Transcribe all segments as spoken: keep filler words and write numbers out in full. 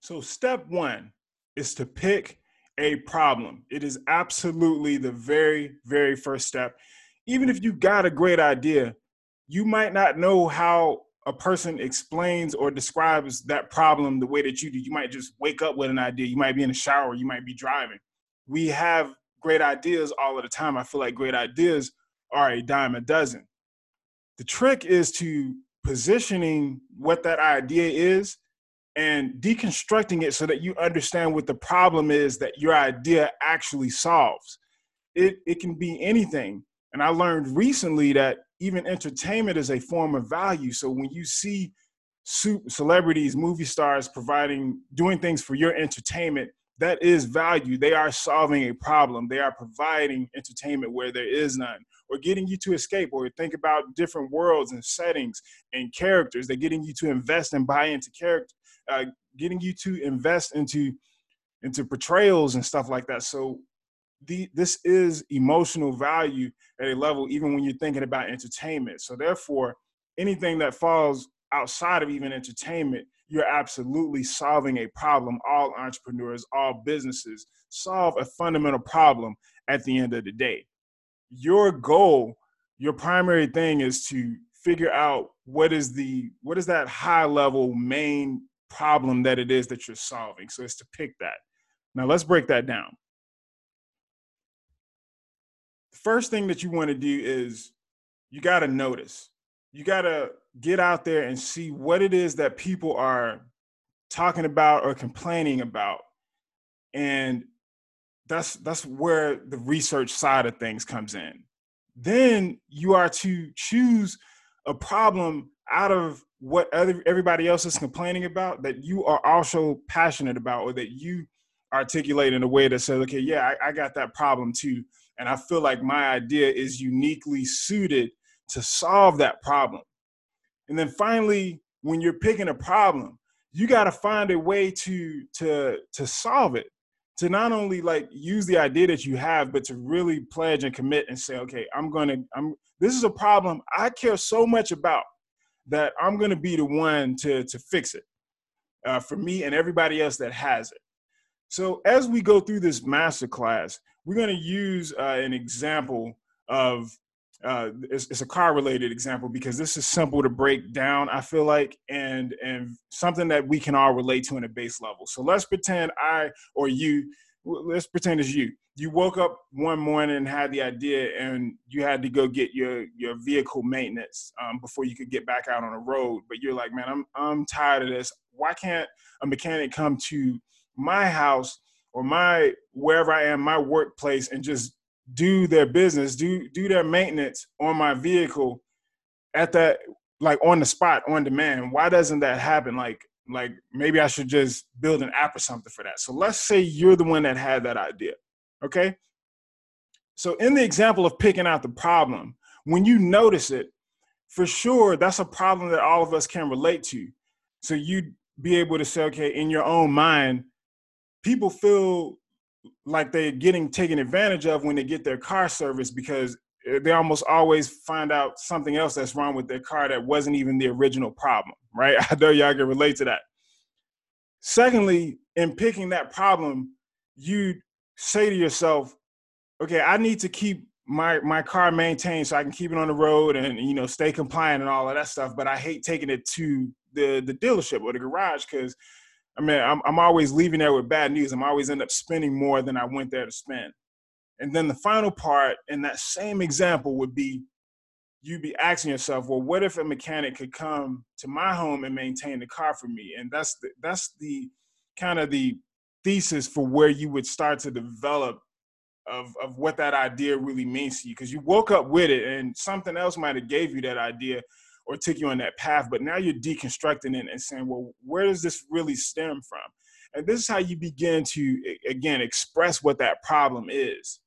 So step one is to pick a problem. It is absolutely the very, very first step. Even if you got a great idea, you might not know how a person explains or describes that problem the way that you do. You might just wake up with an idea. You might be in the shower. You might be driving. We have great ideas all of the time. I feel like great ideas are a dime a dozen. The trick is to positioning what that idea is and deconstructing it so that you understand what the problem is that your idea actually solves. It, it can be anything. And I learned recently that even entertainment is a form of value. So when you see celebrities, movie stars providing, doing things for your entertainment, that is value. They are solving a problem. They are providing entertainment where there is none, or getting you to escape, or think about different worlds and settings and characters. They're getting you to invest and buy into character, uh, getting you to invest into, into portrayals and stuff like that. So the, this is emotional value at a level, even when you're thinking about entertainment. So therefore, anything that falls outside of even entertainment, you're absolutely solving a problem. All entrepreneurs, all businesses solve a fundamental problem at the end of the day. Your goal, your primary thing is to figure out what is the, what is that high level main problem that it is that you're solving. So it's to pick that. Now let's break that down. The first thing that you want to do is you got to notice. You got to get out there and see what it is that people are talking about or complaining about. And that's that's where the research side of things comes in. Then you are to choose a problem out of what other, everybody else is complaining about that you are also passionate about, or that you articulate in a way that says, okay, yeah, I, I got that problem too. And I feel like my idea is uniquely suited to solve that problem. And then finally, when you're picking a problem, you got to find a way to, to, to solve it, to not only like use the idea that you have, but to really pledge and commit and say, okay, I'm going to, I'm, this is a problem I care so much about that I'm going to be the one to, to fix it uh, for me and everybody else that has it. So as we go through this masterclass, we're going to use uh, an example of, uh, it's, it's a car related example because this is simple to break down, I feel like, and, and something that we can all relate to in a base level. So let's pretend I, or you, let's pretend it's you. You woke up one morning and had the idea and you had to go get your, your vehicle maintenance um, before you could get back out on the road. But you're like, man, I'm, I'm tired of this. Why can't a mechanic come to my house or my, wherever I am, my workplace, and just do their business, do, do their maintenance on my vehicle at that, like on the spot, on demand? Why doesn't that happen? Like, like maybe I should just build an app or something for that. So let's say you're the one that had that idea. Okay. So in the example of picking out the problem, when you notice it, for sure, that's a problem that all of us can relate to. So you'd be able to say, okay, in your own mind, people feel like they're getting taken advantage of when they get their car serviced, because they almost always find out something else that's wrong with their car that wasn't even the original problem, right? I know y'all can relate to that. Secondly, in picking that problem, you say to yourself, okay, I need to keep my, my car maintained so I can keep it on the road and, you know, stay compliant and all of that stuff. But I hate taking it to the, the dealership or the garage because, I mean, I'm, I'm always leaving there with bad news. I'm always end up spending more than I went there to spend. And then the final part in that same example would be, you'd be asking yourself, well, what if a mechanic could come to my home and maintain the car for me? And that's the, that's the kind of the thesis for where you would start to develop of, of what that idea really means to you. Because you woke up with it and something else might have gave you that idea or took you on that path, but now you're deconstructing it and saying, well, where does this really stem from? And this is how you begin to, again, express what that problem is.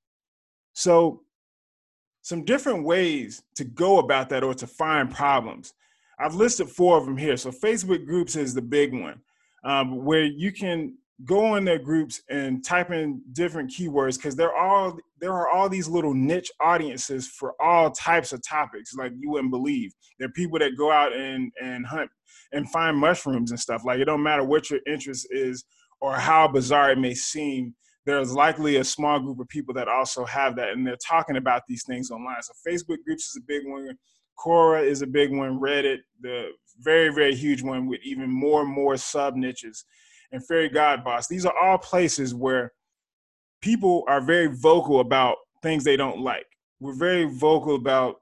So some different ways to go about that or to find problems. I've listed four of them here. So Facebook groups is the big one, um, where you can go in their groups and type in different keywords, because there are there are all these little niche audiences for all types of topics like you wouldn't believe. There are people that go out and and hunt and find mushrooms and stuff. Like, it don't matter what your interest is or how bizarre it may seem, there's likely a small group of people that also have that, and they're talking about these things online. So Facebook groups is a big one. Quora is a big one. Reddit, the very, very huge one with even more and more sub niches. And Fairy God Boss. These are all places where people are very vocal about things they don't like. We're very vocal about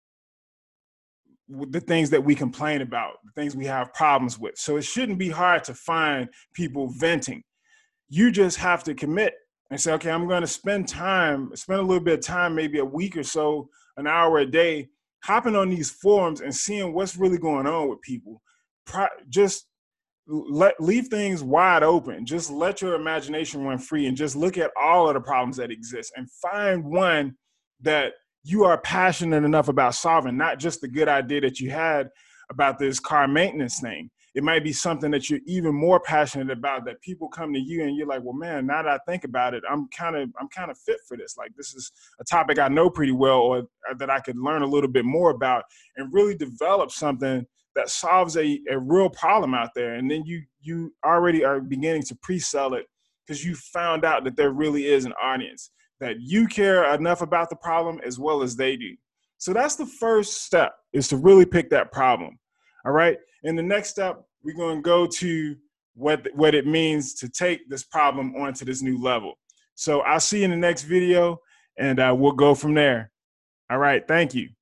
the things that we complain about, the things we have problems with. So it shouldn't be hard to find people venting. You just have to commit and say, okay, I'm going to spend time, spend a little bit of time, maybe a week or so, an hour a day, hopping on these forums and seeing what's really going on with people. Pro- just let leave things wide open. Just let your imagination run free and just look at all of the problems that exist and find one that you are passionate enough about solving, not just the good idea that you had about this car maintenance thing. It might be something that you're even more passionate about, that people come to you and you're like, well, man, now that I think about it, I'm kind of I'm kind of fit for this. Like, this is a topic I know pretty well, or, or that I could learn a little bit more about and really develop something that solves a, a real problem out there. And then you you already are beginning to pre-sell it because you found out that there really is an audience, that you care enough about the problem as well as they do. So that's the first step, is to really pick that problem. All right. And the next step, we're going to go to what, what it means to take this problem onto this new level. So I'll see you in the next video, and uh, we'll go from there. All right. Thank you.